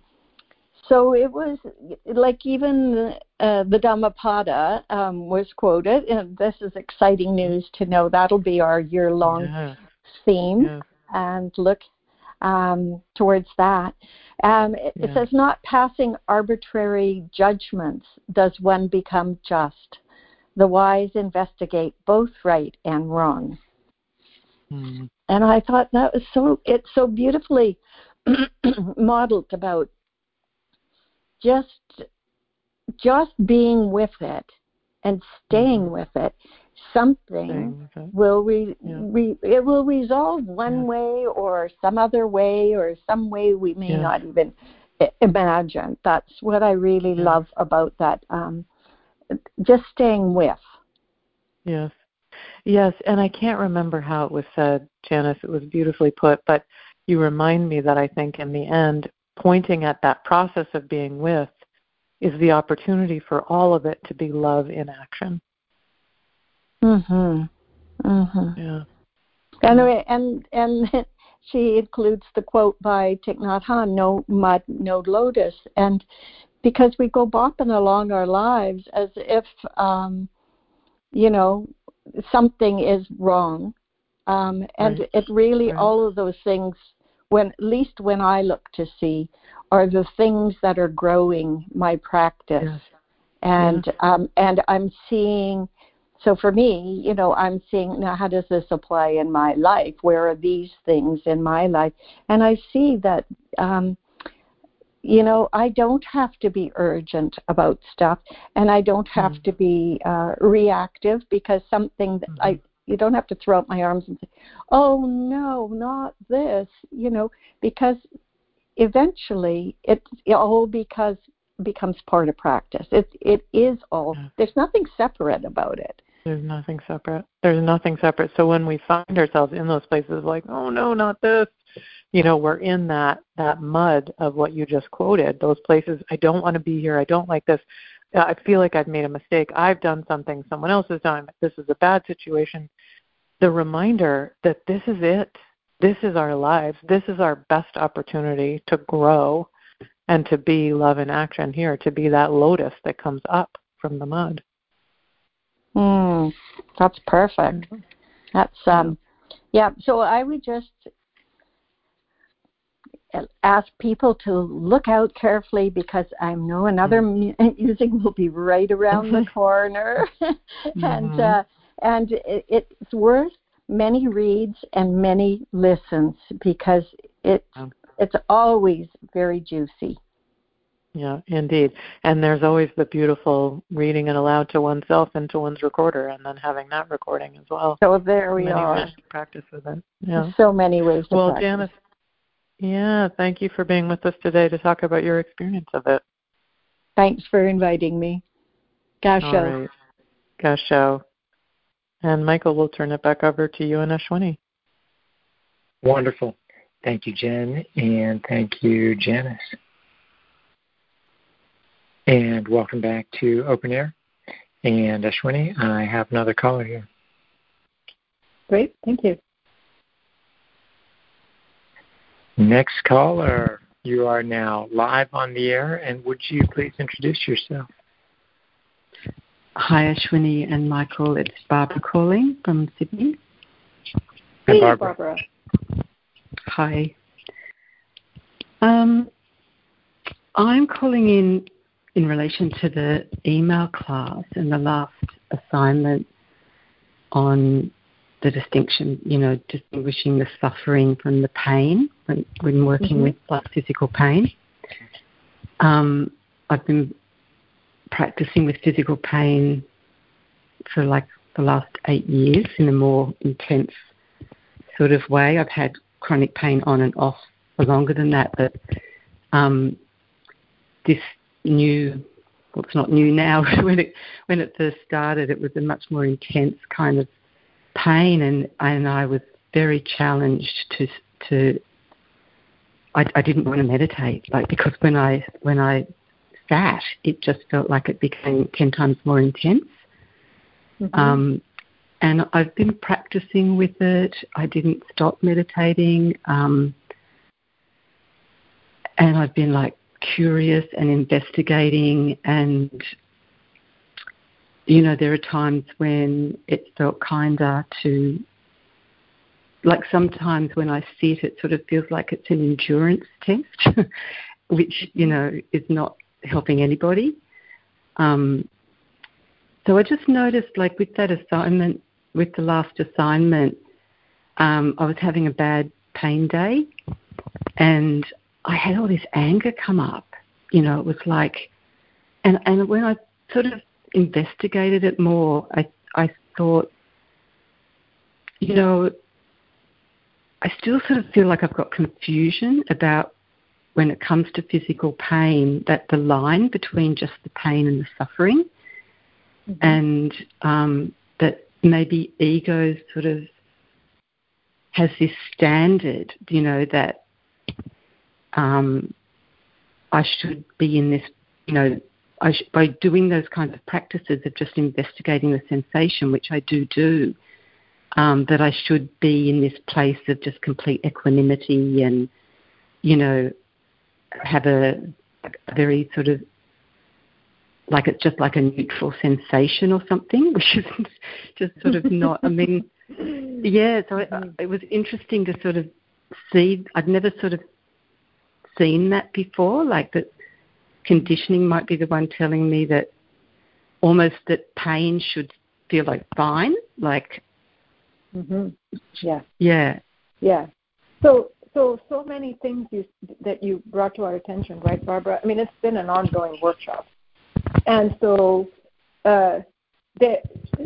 So it was like even uh, the Dhammapada um, was quoted, and this is exciting news to know. That'll be our year-long yeah. theme, yeah. and look um, towards that. Um, it, yeah. it says, not passing arbitrary judgments does one become just. The wise investigate both right and wrong. Mm. And I thought that was so, it's so beautifully modeled about just just being with it and staying mm-hmm. with it. Something with it. will re, yeah. re, it will resolve one yeah. way or some other way or some way we may yeah. not even imagine. That's what I really yeah. love about that. Um, just staying with. Yes, yes, and I can't remember how it was said, Janice. It was beautifully put, but you remind me that I think in the end, pointing at that process of being with is the opportunity for all of it to be love in action. Mhm. Mhm. Yeah. And and and she includes the quote by Thich Nhat Hanh, "No mud, no lotus," and because we go bopping along our lives as if um, you know something is wrong, um, and right. it really right. all of those things. When at least when I look to see, are the things that are growing my practice, yes. and yes. Um, and I'm seeing. So for me, you know, I'm seeing now how does this apply in my life? Where are these things in my life? And I see that, um, you know, I don't have to be urgent about stuff, and I don't have mm-hmm. to be uh, reactive because something that mm-hmm. I. You don't have to throw up my arms and say, oh, no, not this, you know, because eventually it, it all because becomes part of practice. It, it is all, yeah. there's nothing separate about it. There's nothing separate. There's nothing separate. So when we find ourselves in those places like, oh, no, not this, you know, we're in that, that mud of what you just quoted, those places, I don't want to be here, I don't like this. I feel like I've made a mistake. I've done something someone else has done. This is a bad situation. The reminder that this is it. This is our lives. This is our best opportunity to grow and to be love in action here, to be that lotus that comes up from the mud. Mm, that's perfect. That's, um, yeah, so I would just ask people to look out carefully because I know another mm. music will be right around the corner, mm-hmm. and uh, and it, it's worth many reads and many listens because it's it's always very juicy. Yeah, indeed. And there's always the beautiful reading it aloud to oneself and to one's recorder, and then having that recording as well. So there we many are. Ways to practice with it. Yeah. So many ways to well, practice. Janice, Yeah, thank you for being with us today to talk about your experience of it. Thanks for inviting me. Gasho. All right. Gasho. And Michael, we'll turn it back over to you and Ashwini. Wonderful. Thank you, Jen, and thank you, Janice. And welcome back to Open Air. And Ashwini, I have another caller here. Great, thank you. Next caller, you are now live on the air, and would you please introduce yourself? Hi, Ashwini and Michael. It's Barbara calling from Sydney. Hey, Barbara. Barbara. Hi. Um, I'm calling in in relation to the email class and the last assignment on the distinction, you know, distinguishing the suffering from the pain when, when working mm-hmm. with like physical pain. Um, I've been practicing with physical pain for like the last eight years in a more intense sort of way. I've had chronic pain on and off for longer than that, but um, this new, well, it's not new now. when it when it first started, it was a much more intense kind of pain, and and I was very challenged to to. I, I didn't want to meditate, like because when I when I sat, it just felt like it became ten times more intense. Mm-hmm. Um, and I've been practicing with it. I didn't stop meditating, um, and I've been like curious and investigating, and you know, there are times when it felt kinder to, like sometimes when I sit, it sort of feels like it's an endurance test, which, you know, is not helping anybody. Um, so I just noticed, like with that assignment, with the last assignment, um, I was having a bad pain day, and I had all this anger come up. You know, it was like, and, and when I sort of investigated it more, I I thought, you know, I still sort of feel like I've got confusion about when it comes to physical pain, that the line between just the pain and the suffering, mm-hmm. and um, that maybe ego sort of has this standard, you know, that um, I should be in this, you know, I sh- by doing those kinds of practices of just investigating the sensation, which I do do, um, that I should be in this place of just complete equanimity and, you know, have a, a very sort of, like it's just like a neutral sensation or something, which is just sort of not, I mean, yeah, so it, it was interesting to sort of see, I'd never sort of seen that before, like that conditioning might be the one telling me that almost that pain should feel like fine, like mm-hmm. yeah yeah yeah so so so many things you that you brought to our attention, right, Barbara? I mean, it's been an ongoing workshop, and so uh there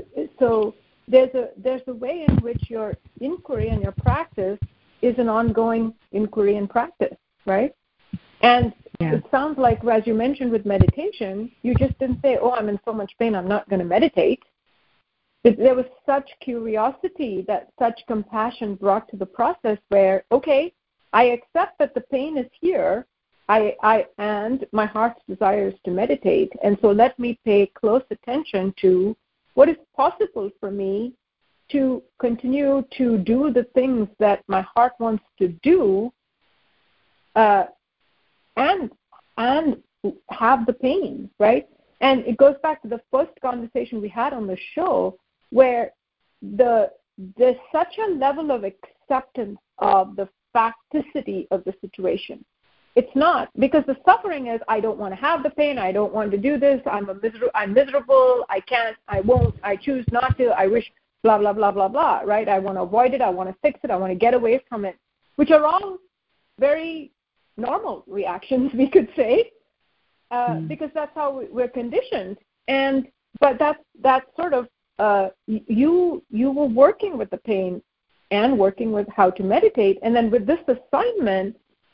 so there's a there's a way in which your inquiry and your practice is an ongoing inquiry and practice, right? And yeah. It sounds like, as you mentioned with meditation, you just didn't say, oh, I'm in so much pain, I'm not going to meditate. There was such curiosity, that such compassion brought to the process where, okay, I accept that the pain is here, I, I and my heart's desire is to meditate, and so let me pay close attention to what is possible for me to continue to do the things that my heart wants to do, uh, and and have the pain, right? And it goes back to the first conversation we had on the show, where the there's such a level of acceptance of the facticity of the situation. It's not, because the suffering is, I don't want to have the pain, I don't want to do this, I'm a miser- I'm miserable, I can't, I won't, I choose not to, I wish, blah, blah, blah, blah, blah, right? I want to avoid it, I want to fix it, I want to get away from it, which are all very normal reactions, we could say, uh, mm. because that's how we're conditioned. And but that's that's sort of uh, you you were working with the pain and working with how to meditate, and then with this assignment,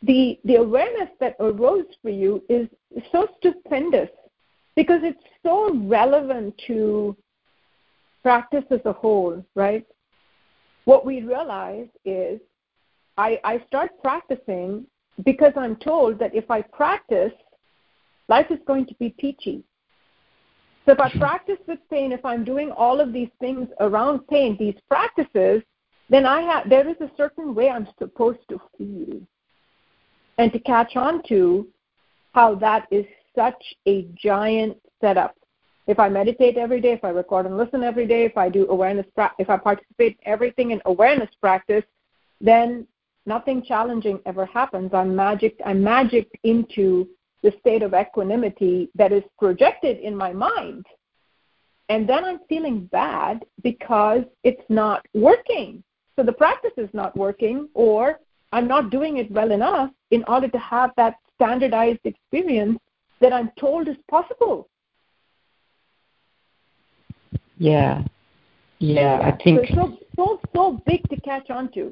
the the awareness that arose for you is so stupendous because it's so relevant to practice as a whole, right? What we realize is I, I start practicing because I'm told that if I practice, life is going to be peachy. So if I practice with pain, if I'm doing all of these things around pain, these practices, then I have there is a certain way I'm supposed to feel. And to catch on to how that is such a giant setup. If I meditate every day, if I record and listen every day, if I do awareness, if I participate in everything in awareness practice, then nothing challenging ever happens. I'm magic. I'm magicked into the state of equanimity that is projected in my mind. And then I'm feeling bad because it's not working. So the practice is not working, or I'm not doing it well enough in order to have that standardized experience that I'm told is possible. Yeah. Yeah, I think... So it's so, so, so big to catch on to.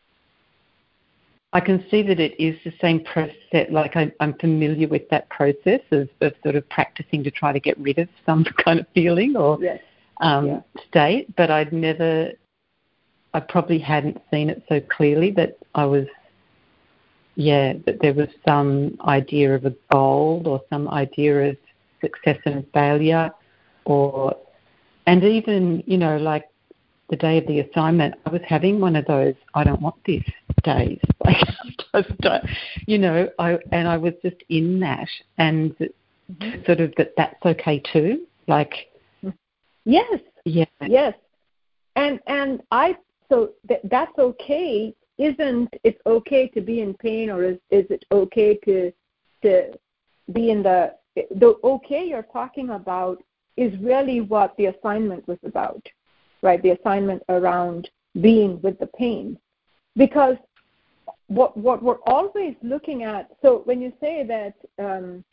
I can see that it is the same process. Like I, I'm familiar with that process of, of sort of practicing to try to get rid of some kind of feeling or yes. um, yeah. state, but I'd never... I probably hadn't seen it so clearly that I was, yeah, that there was some idea of a goal or some idea of success and failure, or, and even, you know, like the day of the assignment, I was having one of those, I don't want this days. Like, just, you know, I, and I was just in that, and mm-hmm. sort of that that's okay too. Like, yes, yeah, yes, and and I. So th- that's okay. Isn't it okay to be in pain, or is, is it okay to to be in the the okay you're talking about is really what the assignment was about, right? The assignment around being with the pain, because what what we're always looking at. So when you say that, um,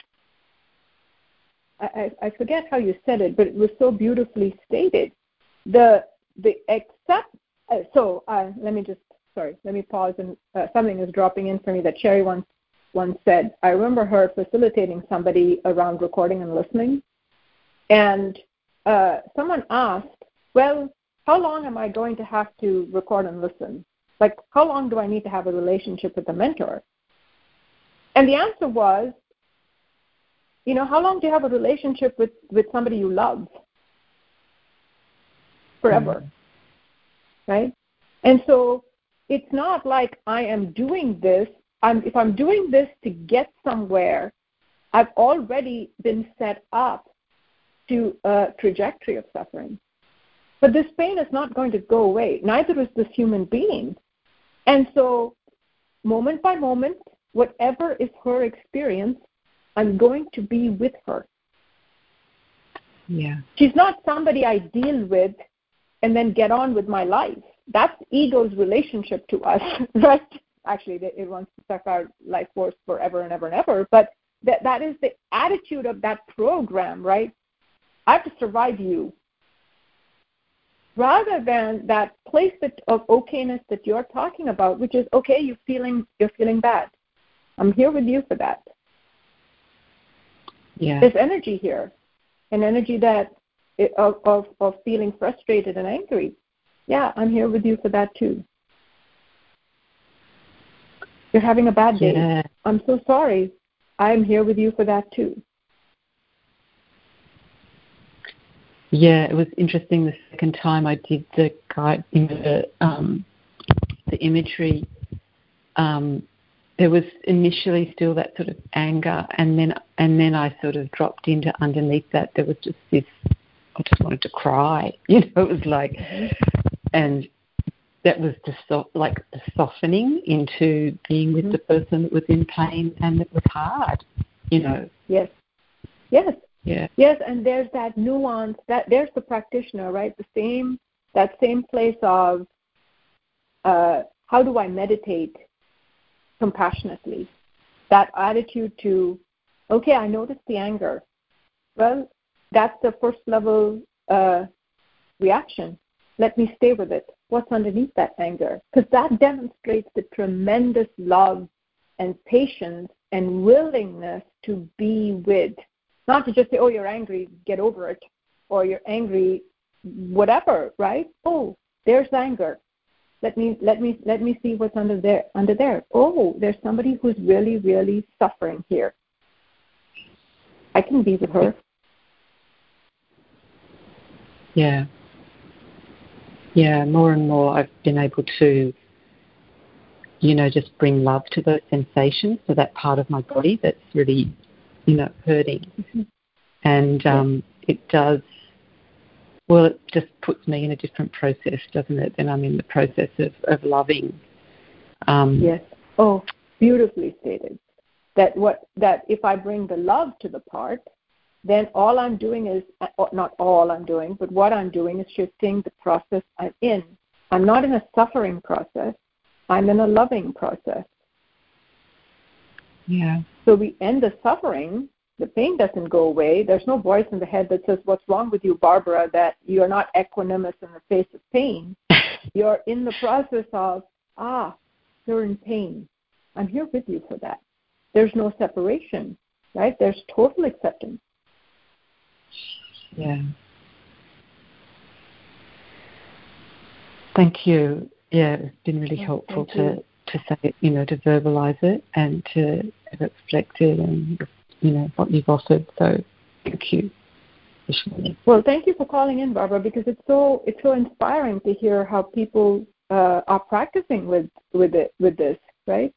I, I forget how you said it, but it was so beautifully stated. The the accept. Uh, so uh, let me just, sorry, let me pause, and uh, something is dropping in for me that Sherry once, once said. I remember her facilitating somebody around recording and listening, and uh, someone asked, well, how long am I going to have to record and listen? Like, how long do I need to have a relationship with the mentor? And the answer was, you know, how long do you have a relationship with, with somebody you love? Forever. Mm-hmm. Right? And so it's not like I am doing this. I'm, if I'm doing this to get somewhere, I've already been set up to a trajectory of suffering. But this pain is not going to go away. Neither is this human being. And so moment by moment, whatever is her experience, I'm going to be with her. Yeah. She's not somebody I deal with and then get on with my life. That's ego's relationship to us, right? Actually, it wants to suck our life force forever and ever and ever. But that that is the attitude of that program, right? I have to survive you. Rather than that place that, of okayness that you're talking about, which is, okay, you're feeling, you're feeling bad. I'm here with you for that. Yeah. There's energy here, an energy that of, of, of feeling frustrated and angry. Yeah, I'm here with you for that too. You're having a bad day. Yeah. I'm so sorry. I'm here with you for that too. Yeah, it was interesting the second time I did the guide in the um, the imagery. Um, there was initially still that sort of anger, and then and then I sort of dropped into underneath that. There was just this. I just wanted to cry. You know, it was like, and that was the so, like the softening into being with mm-hmm. the person that was in pain, and it was hard. You know. Yes. Yes. Yeah. Yes, and there's that nuance. That there's the practitioner, right? The same that same place of uh, how do I meditate compassionately? That attitude to, okay, I noticed the anger. Well, that's the first level uh, reaction. Let me stay with it. What's underneath that anger? Because that demonstrates the tremendous love and patience and willingness to be with, not to just say, oh, you're angry, get over it, or you're angry, whatever, right? Oh, there's anger. Let me let me let me see what's under there under there. Oh, there's somebody who's really, really suffering here. I can be with her. Yeah. Yeah, more and more I've been able to, you know, just bring love to those sensations, to that part of my body that's really, you know, hurting. Mm-hmm. And um, yeah. it does, well, it just puts me in a different process, doesn't it? Then I'm in the process of, of loving. Um, yes. Oh, beautifully stated. That what that if I bring the love to the part, then all I'm doing is, not all I'm doing, but what I'm doing is shifting the process I'm in. I'm not in a suffering process. I'm in a loving process. Yeah. So we end the suffering. The pain doesn't go away. There's no voice in the head that says, what's wrong with you, Barbara, that you're not equanimous in the face of pain. You're in the process of, ah, you're in pain. I'm here with you for that. There's no separation, right? There's total acceptance. Yeah. Thank you. Yeah, it's been really oh, helpful to, to say it, you know, to verbalize it and to have it reflected and, you know, what you've offered. So thank you. Well, thank you for calling in, Barbara, because it's so it's so inspiring to hear how people uh, are practicing with with it with this, right?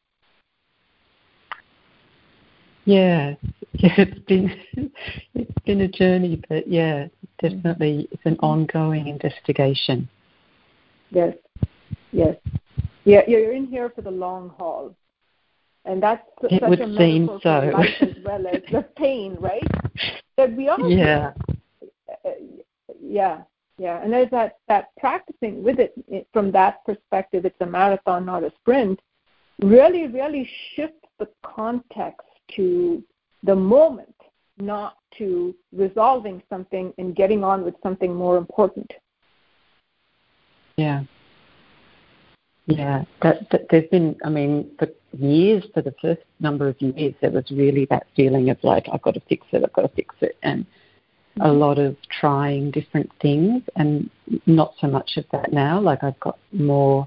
Yeah, yeah, it's been it's been a journey, but yeah, definitely it's an ongoing investigation. Yes, yes, yeah. You're in here for the long haul, and that's it such would a seem metaphor so. for life as well as the pain, right? That we all yeah, uh, yeah, yeah. And there's that that practicing with it from that perspective. It's a marathon, not a sprint. Really, really shift the context to the moment, not to resolving something and getting on with something more important. Yeah. Yeah. That, that there's been, I mean, for years, for the first number of years, there was really that feeling of like, I've got to fix it, I've got to fix it. And mm-hmm. a lot of trying different things and not so much of that now. Like I've got more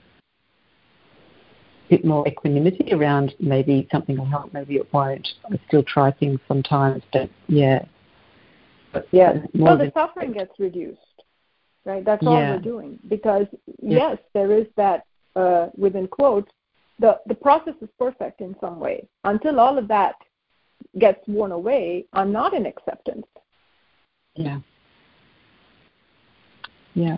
bit more equanimity around maybe something will help, maybe it won't. I still try things sometimes, but yeah. But yeah. More so the suffering it. gets reduced, right? That's yeah. all we're doing. Because, yeah. yes, there is that, uh, within quotes, the, the process is perfect in some way. Until all of that gets worn away, I'm not in acceptance. Yeah. Yeah.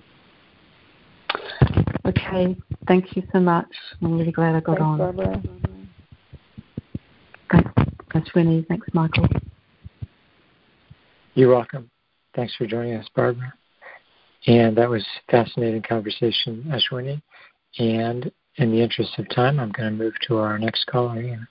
Okay, thank you so much. I'm really glad I got Thanks, on. Barbara. Thanks, Ashwini. Thanks, Michael. You're welcome. Thanks for joining us, Barbara. And that was a fascinating conversation, Ashwini. And in the interest of time, I'm going to move to our next caller here.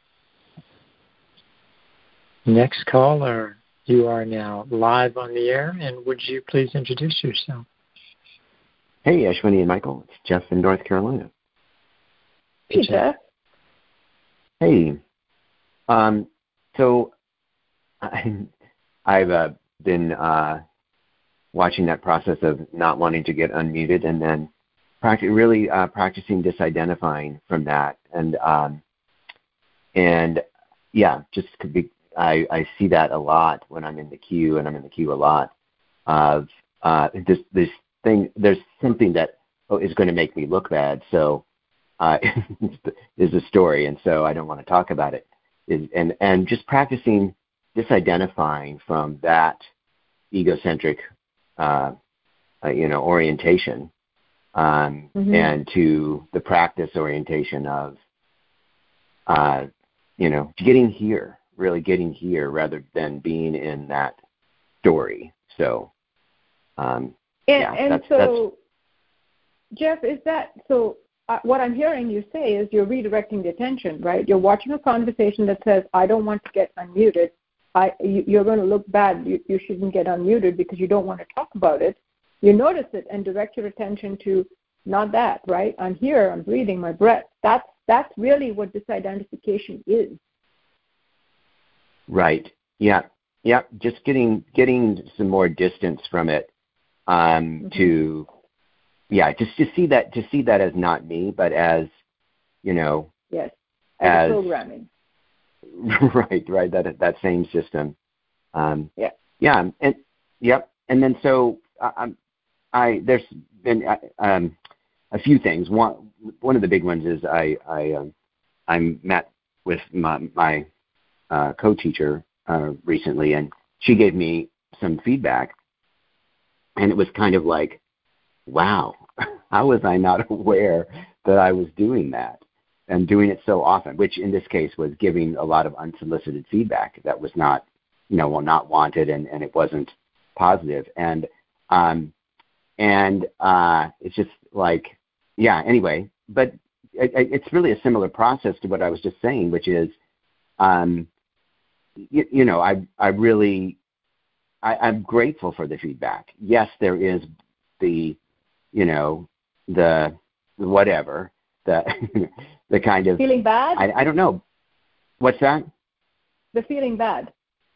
Next caller, you are now live on the air, and would you please introduce yourself? Hey, Ashwini and Michael. It's Jeff in North Carolina. Hey, Jeff. Hey. Um, so I, I've uh, been uh, watching that process of not wanting to get unmuted and then practic- really uh, practicing disidentifying from that. And, um, and yeah, just could be, I, I see that a lot when I'm in the queue, and I'm in the queue a lot, of uh, this, this thing, there's something that oh, is going to make me look bad, so uh, is the story, and so I don't want to talk about it. And and just practicing disidentifying from that egocentric, uh, uh, you know, orientation, um, mm-hmm. and to the practice orientation of, uh, you know, getting here, really getting here, rather than being in that story. So. Um, And, yeah, and that's, so, that's... Jeff, is that so? Uh, what I'm hearing you say is you're redirecting the attention, right? You're watching a conversation that says, "I don't want to get unmuted. I, you, you're going to look bad. You, you shouldn't get unmuted because you don't want to talk about it." You notice it and direct your attention to not that, right? I'm here. I'm breathing my breath. That's That's really what disidentification is. Right. Yeah. Yeah. Just getting getting some more distance from it. Um, mm-hmm. To, yeah, just to see that to see that as not me, but as, you know, yes, as, as programming. Right. Right. That that same system. Um, yeah. Yeah. And yep. And then so I, I there's been um, a few things. One one of the big ones is I I um, I met with my my uh, co-teacher uh, recently, and she gave me some feedback, and it was kind of like, wow, how was I not aware that I was doing that and doing it so often? Which in this case was giving a lot of unsolicited feedback that was not, you know, well, not wanted, and, and it wasn't positive. And um, and uh, it's just like, yeah. Anyway, but it, it's really a similar process to what I was just saying, which is, um, you, you know, I I really I, I'm grateful for the feedback. Yes, there is the, you know, the whatever, the the kind of feeling bad. I, I don't know. What's that? The feeling bad.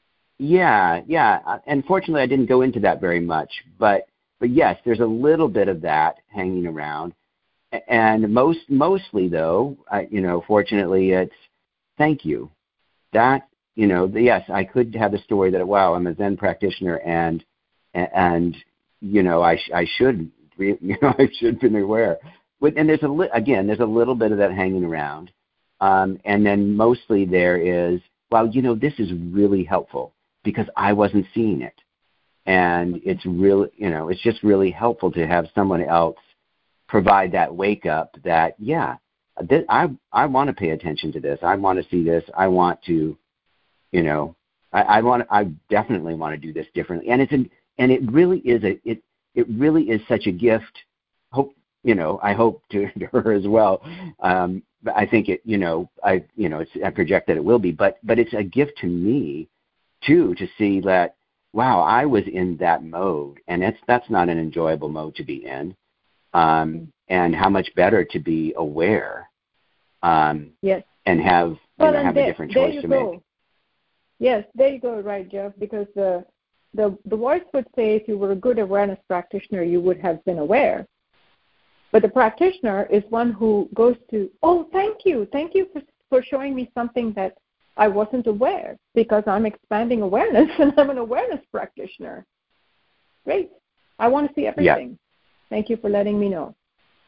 Yeah, yeah. Unfortunately, I didn't go into that very much, but but yes, there's a little bit of that hanging around, and most mostly though, I, you know, fortunately, it's thank you. That, you know, the, yes, I could have the story that, wow, I'm a Zen practitioner, and and you know, I I should you know I should have been aware. But and there's a li- again, there's a little bit of that hanging around, um, and then mostly there is, well, you know, this is really helpful because I wasn't seeing it, and it's really, you know, it's just really helpful to have someone else provide that wake up that, yeah, this, I I want to pay attention to this. I want to see this. I want to, you know, I, I want I definitely want to do this differently. And it's an, and it really is a it it really is such a gift. Hope you know I hope to, to her as well. Um, but I think it you know I you know it's, I project that it will be. But but it's a gift to me too to see that, wow, I was in that mode, and that's that's not an enjoyable mode to be in. Um, and how much better to be aware, um, yes, and have you well, know have there, a different choice to go. make. Yes, there you go, right, Jeff? Because the the the voice would say, if you were a good awareness practitioner, you would have been aware. But the practitioner is one who goes to, oh, thank you, thank you for for showing me something that I wasn't aware, because I'm expanding awareness and I'm an awareness practitioner. Great, I want to see everything. Yeah. Thank you for letting me know.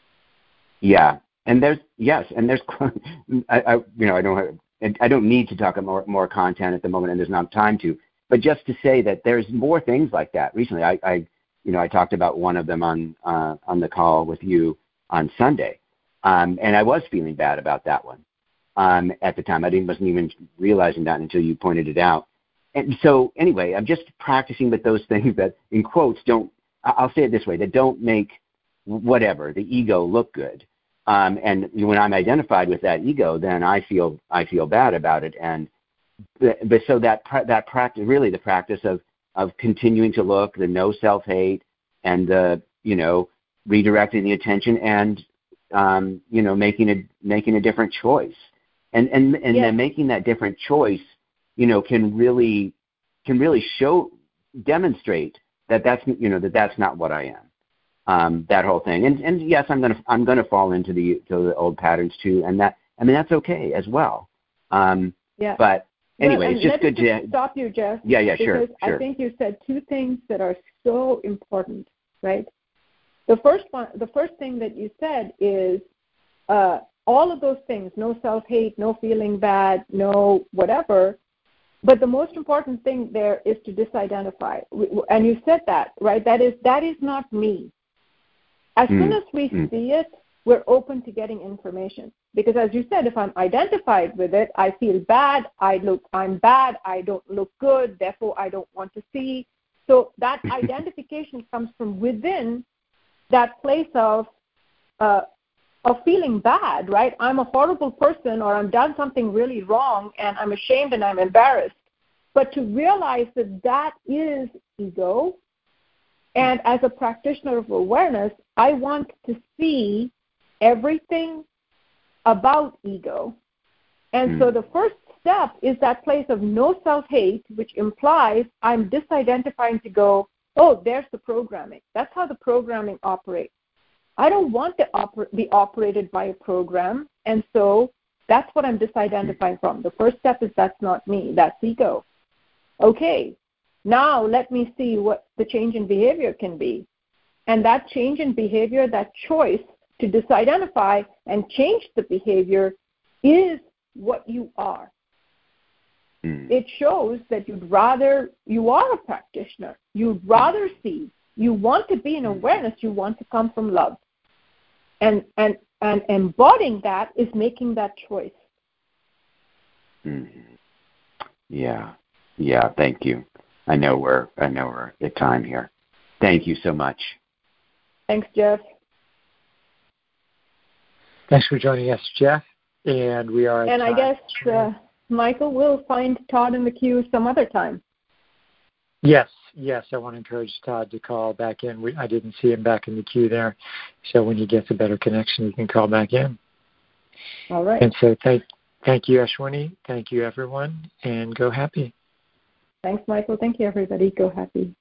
Yeah, and there's yes, and there's I, I you know I don't have, I don't need to talk about more more content at the moment, and there's not time to. But just to say that there's more things like that. Recently, I, I you know I talked about one of them on uh, on the call with you on Sunday, um, and I was feeling bad about that one um, at the time. I didn't wasn't even realizing that until you pointed it out. And so anyway, I'm just practicing with those things that, in quotes, don't. I'll say it this way, that don't make whatever, the ego, look good. Um, and when I'm identified with that ego, then I feel I feel bad about it. And but so that that practice, really the practice of, of continuing to look, the no self-hate, and the, you know, redirecting the attention, and um, you know, making a making a different choice. And and, and yes. then making that different choice, you know, can really can really show demonstrate that that's you know that that's not what I am, um, that whole thing, and and yes, I'm gonna I'm gonna fall into the to the old patterns too, and that I mean that's okay as well. Um, yeah. But anyway, well, it's just let good me just to stop you, Jeff. Yeah, yeah, sure, because sure. I think you said two things that are so important, right? The first one, the first thing that you said is uh, all of those things: no self-hate, no feeling bad, no whatever. But the most important thing there is to disidentify. And you said that, right? That is that is not me. As mm. soon as we mm. see it, we're open to getting information. Because as you said, if I'm identified with it, I feel bad, I look I'm bad, I don't look good, therefore I don't want to see. So that identification comes from within that place of uh, of feeling bad, right? I'm a horrible person, or I've done something really wrong, and I'm ashamed and I'm embarrassed. But to realize that that is ego, and as a practitioner of awareness, I want to see everything about ego. And mm. so the first step is that place of no self-hate, which implies I'm disidentifying to go, oh, there's the programming. That's how the programming operates. I don't want to oper- be operated by a program, and so that's what I'm disidentifying from. The first step is that's not me. That's ego. Okay, now let me see what the change in behavior can be. And that change in behavior, that choice to disidentify and change the behavior is what you are. Mm. It shows that you'd rather, you are a practitioner. You'd rather see. You want to be in awareness. You want to come from love. And and and embodying that is making that choice. Mm-hmm. Yeah, yeah. Thank you. I know we're I know we're at time here. Thank you so much. Thanks, Jeff. Thanks for joining us, Jeff. And we are. At and I time. guess uh, Michael will find Todd in the queue some other time. Yes. Yes, I want to encourage Todd to call back in. We, I didn't see him back in the queue there. So when he gets a better connection, he can call back in. All right. And so thank, thank you, Ashwini. Thank you, everyone. And go happy. Thanks, Michael. Thank you, everybody. Go happy.